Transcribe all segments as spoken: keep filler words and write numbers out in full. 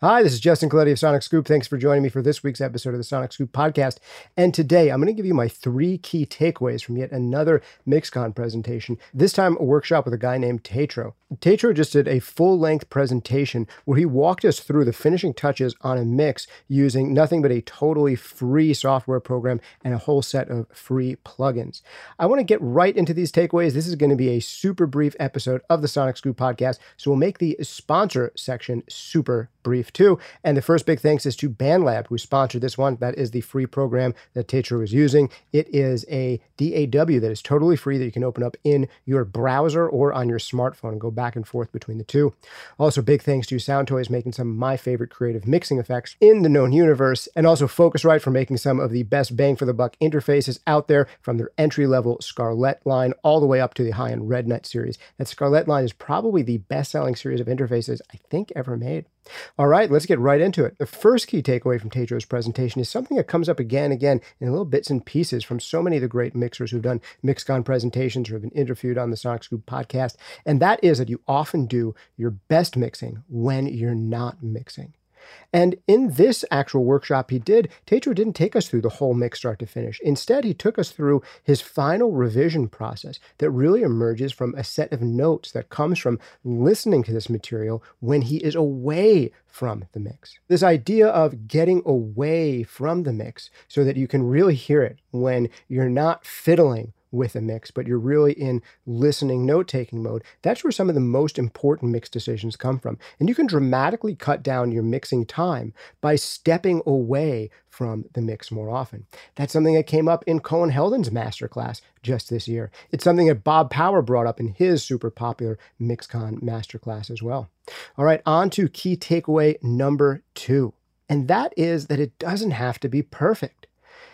Hi, this is Justin Colletti of Sonic Scoop. Thanks for joining me for this week's episode of the Sonic Scoop podcast. And today I'm going to give you my three key takeaways from yet another Mixcon presentation, this time a workshop with a guy named Teatro. Teatro just did a full-length presentation where he walked us through the finishing touches on a mix using nothing but a totally free software program and a whole set of free plugins. I want to get right into these takeaways. This is going to be a super brief episode of the Sonic Scoop podcast, so we'll make the sponsor section super brief too. And the first big thanks is to BandLab, who sponsored this one. That is the free program that Teatro is using. It is a D A W that is totally free that you can open up in your browser or on your smartphone and go back and forth between the two. Also, big thanks to Soundtoys making some of my favorite creative mixing effects in the known universe, and also Focusrite for making some of the best bang for the buck interfaces out there, from their entry-level Scarlett line all the way up to the high-end Red Nut series. That Scarlett line is probably the best-selling series of interfaces I think ever made. All right, let's get right into it. The first key takeaway from Teatro's presentation is something that comes up again and again in little bits and pieces from so many of the great mixers who've done Mixcon presentations or have been interviewed on the Sonic Scoop podcast, and that is that you often do your best mixing when you're not mixing. And in this actual workshop he did, Teatro didn't take us through the whole mix start to finish. Instead, he took us through his final revision process that really emerges from a set of notes that comes from listening to this material when he is away from the mix. This idea of getting away from the mix so that you can really hear it when you're not fiddling with a mix, but you're really in listening, note-taking mode. That's where some of the most important mix decisions come from. And you can dramatically cut down your mixing time by stepping away from the mix more often. That's something that came up in Cohen Heldon's masterclass just this year. It's something that Bob Power brought up in his super popular Mixcon masterclass as well. All right, on to key takeaway number two. And that is that it doesn't have to be perfect.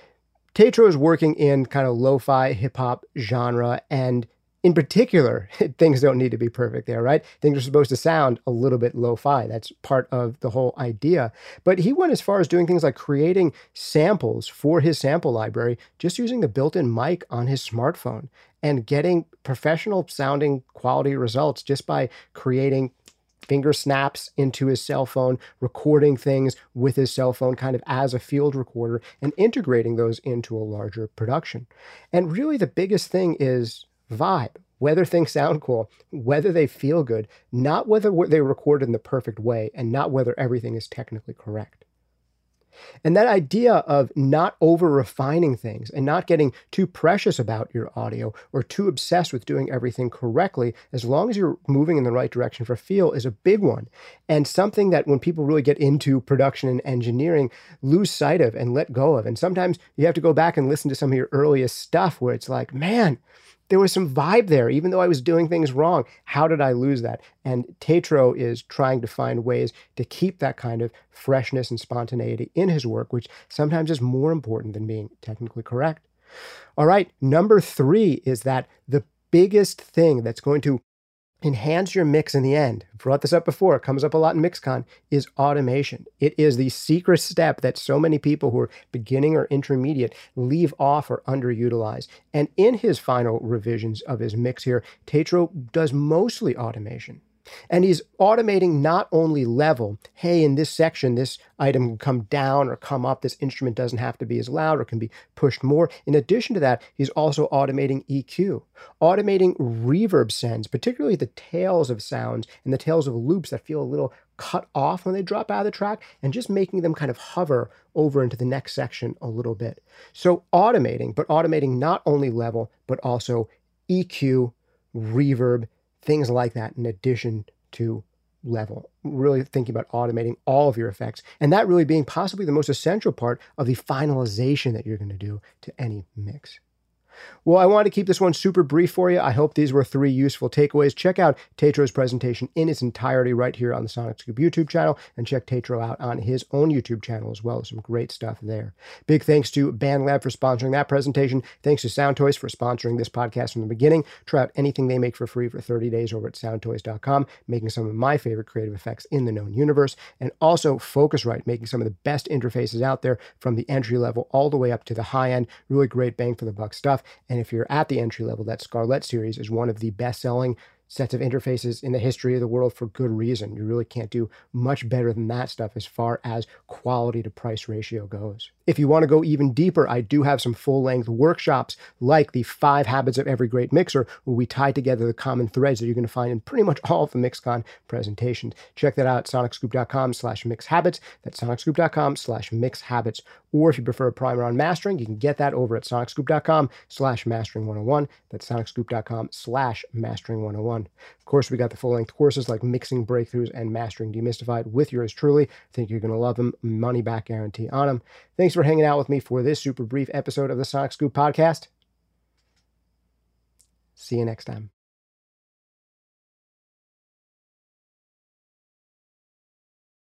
Teatro is working in kind of lo-fi hip-hop genre, and in particular, things don't need to be perfect there, right? Things are supposed to sound a little bit lo-fi. That's part of the whole idea. But he went as far as doing things like creating samples for his sample library, just using the built-in mic on his smartphone and getting professional sounding quality results just by creating finger snaps into his cell phone, recording things with his cell phone kind of as a field recorder, and integrating those into a larger production. And really the biggest thing is vibe, whether things sound cool, whether they feel good, not whether they recorded in the perfect way, and not whether everything is technically correct. And that idea of not over-refining things and not getting too precious about your audio or too obsessed with doing everything correctly, as long as you're moving in the right direction for feel, is a big one. And something that when people really get into production and engineering, lose sight of and let go of. And sometimes you have to go back and listen to some of your earliest stuff where it's like, man, there was some vibe there, even though I was doing things wrong. How did I lose that? And Teatro is trying to find ways to keep that kind of freshness and spontaneity in his work, which sometimes is more important than being technically correct. All right, number three is that the biggest thing that's going to enhance your mix in the end, I've brought this up before, it comes up a lot in Mixcon, is automation. It is the secret step that so many people who are beginning or intermediate leave off or underutilize. And in his final revisions of his mix here, Teatro does mostly automation. And he's automating not only level, hey, in this section, this item can come down or come up, this instrument doesn't have to be as loud or can be pushed more. In addition to that, he's also automating E Q, automating reverb sends, particularly the tails of sounds and the tails of loops that feel a little cut off when they drop out of the track, and just making them kind of hover over into the next section a little bit. So automating, but automating not only level, but also E Q, reverb, things like that, in addition to level. Really thinking about automating all of your effects, and that really being possibly the most essential part of the finalization that you're going to do to any mix. Well, I wanted to keep this one super brief for you. I hope these were three useful takeaways. Check out Teatro's presentation in its entirety right here on the Sonic Scoop YouTube channel, and check Teatro out on his own YouTube channel as well. Some great stuff there. Big thanks to BandLab for sponsoring that presentation. Thanks to Soundtoys for sponsoring this podcast from the beginning. Try out anything they make for free for thirty days over at soundtoys dot com, making some of my favorite creative effects in the known universe. And also Focusrite, making some of the best interfaces out there from the entry level all the way up to the high end. Really great bang for the buck stuff. And if you're at the entry level, that Scarlett series is one of the best-selling sets of interfaces in the history of the world for good reason. You really can't do much better than that stuff as far as quality to price ratio goes. If you want to go even deeper, I do have some full-length workshops like the Five Habits of Every Great Mixer, where we tie together the common threads that you're going to find in pretty much all of the MixCon presentations. Check that out at sonicscoop.com slash mixhabits. That's sonicscoop.com slash mixhabits. Or if you prefer a primer on mastering, you can get that over at sonicscoop.com slash mastering 101. That's sonicscoop.com slash mastering 101. Of course, we got the full-length courses like Mixing Breakthroughs and Mastering Demystified with yours truly. I think you're going to love them. Money back guarantee on them. Thanks for hanging out with me for this super brief episode of the Sonic Scoop podcast. See you next time.